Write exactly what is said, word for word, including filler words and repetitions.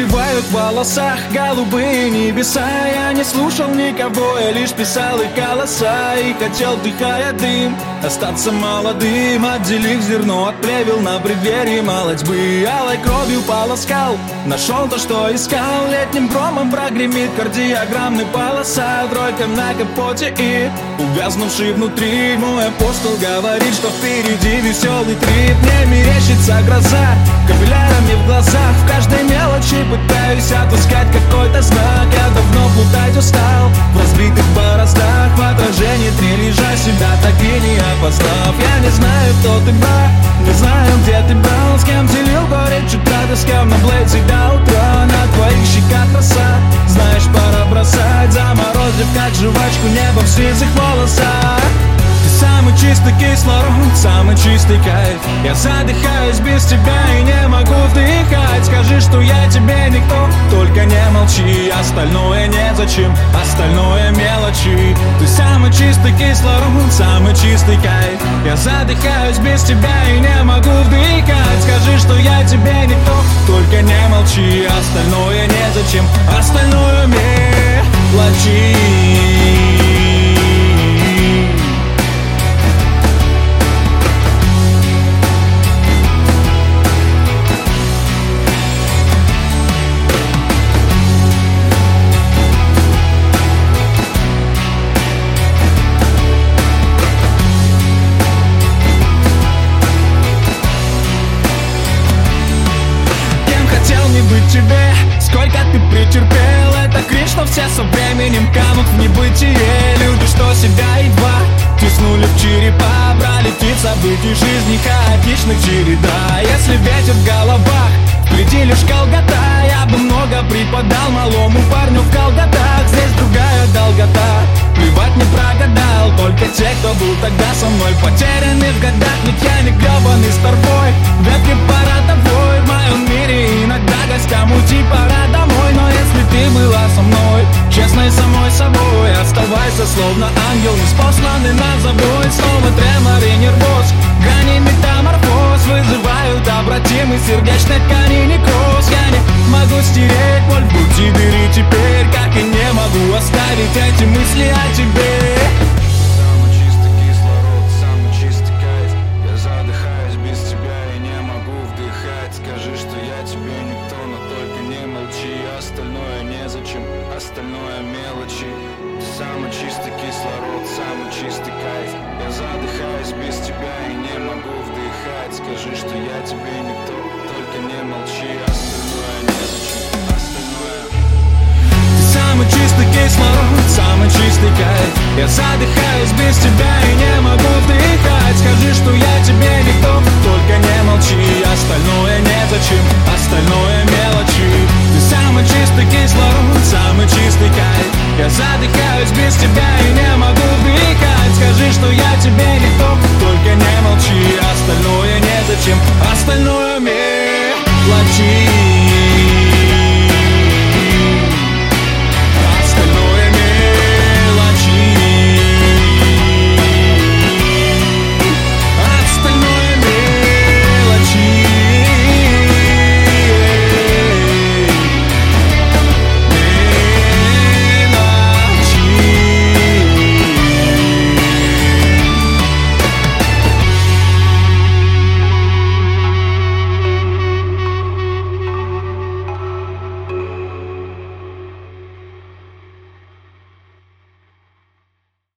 Застревают в волосах голубые небеса. Я не слушал никого, я лишь писал их голоса. И хотел, вдыхая дым, остаться молодым. Отделив зерно от плевел на преддверии молодьбы. Алой кровью полоскал, нашел то, что искал. Летним громом прогремит кардиограммный полоса. Тройка на капоте и угаснувший внутри. Мой апостол говорит, что впереди веселый трип. Мне мерещится гроза капиллярами в глазах. В каждой мелочи пытаюсь отыскать какой-то знак. Я давно плутать устал в разбитых бороздах. В отражении трели лежа себя так и не опознав. Я не знаю, кто ты, брат, не знаю, где ты брал. С кем делил горе чуть рада, с кем на блейдзе до утра. На твоих щеках роса, знаешь, пора бросать. Заморозив, как жвачку, небо в сизых волосах. Самый чистый кислород, самый чистый кайф. Я задыхаюсь без тебя и не могу вдыхать. Скажи, что я тебе никто, только не молчи. Остальное незачем, остальное мелочи. Ты самый чистый кислород, самый чистый кайф. Я задыхаюсь без тебя и не могу вдыхать. Скажи, что я тебе никто, только не молчи. Остальное незачем, остальное мелочи. Тебе, сколько ты претерпел, это кринж, что все со временем канут в небытие. Люди, что себя едва тиснули в черепа, брали тип событий жизни хаотичных череда. Если ветер в головах, впереди лишь колгота. Я бы много преподал малому парню в колготах. Здесь другая долгота, плевать не прогадал. Только те, кто был тогда со мной, потеряны в годах. Ведь я не гребаный старбой, ветки парадовой. В моем мире иногда гостям уйти пора домой. Но если ты была со мной, честной самой собой, оставайся словно ангел, неспосланный на забой. Снова тремор и нервоз, грани метаморфоз вызывают обратимый сердечной ткани некроз. Я не могу стереть боль в груди дыры теперь, как и не могу оставить эти мысли о тебе. Самый чистый кислород, самый чистый кайф. Я задыхаюсь без тебя и не могу вдыхать. Скажи, что я тебе никто, но только не молчи. Остальное незачем, остальное мелочи. Самый чистый кислород, самый чистый кайф. Я задыхаюсь без тебя и не могу вдыхать. Скажи, что я тебе никто, только не молчи. Остальное незачем, остальное. Ты самый чистый кислород, самый чистый кайф. Я задыхаюсь без тебя и не могу вдыхать. Скажи, что я тебе никто, только не молчи. Остальное незачем, остальное мелочи. Ты самый чистый кислород, самый чистый кайф. Я задыхаюсь без тебя и не могу вдыхать. Скажи, что я тебе никто, только не молчи. Остальное незачем, остальное